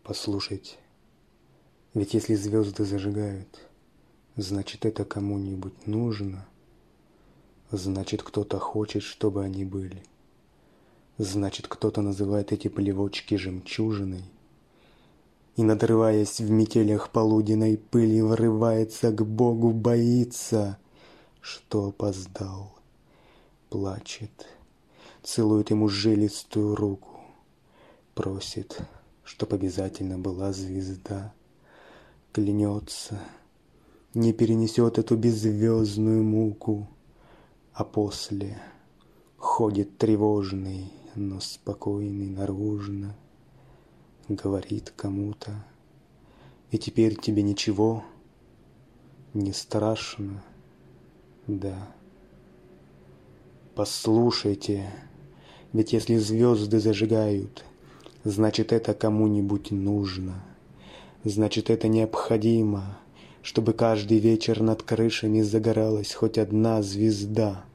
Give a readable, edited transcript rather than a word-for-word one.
Послушайте, ведь если звезды зажигают, значит, это кому-нибудь нужно, значит, кто-то хочет, чтобы они были, значит, кто-то называет эти плевочки жемчужиной и, надрываясь в метелях полуденной пыли, врывается к Богу, боится, что опоздал, плачет, целует ему жилистую руку, просит, чтоб обязательно была звезда, клянется, не перенесет эту беззвездную муку, а после ходит тревожный, но спокойный наружно, говорит кому-то: и теперь тебе ничего не страшно, да. Послушайте, ведь если звезды зажигают, значит, это кому-нибудь нужно, значит, это необходимо, чтобы каждый вечер над крышами загоралась хоть одна звезда.